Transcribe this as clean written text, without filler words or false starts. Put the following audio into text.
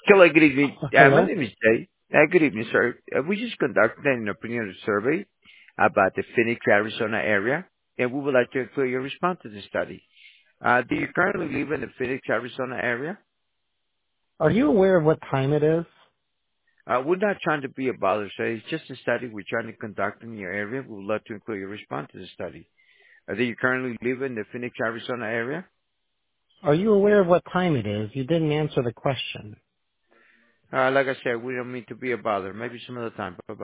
Hello, good evening. My Hello? name is Jay. Good evening, sir. We just conducted an opinion survey about the Phoenix, Arizona area, and we would like to include your response to the study. Do you currently live in the Phoenix, Arizona area? Are you aware of what time it is? We're not trying to be a bother, sir. It's just a study we're trying to conduct in your area. We would love to include your response to the study. Do you currently live in the Phoenix, Arizona area? Are you aware of what time it is? You didn't answer the question. Like I said, we don't mean to be a bother. Maybe some other time. Bye-bye.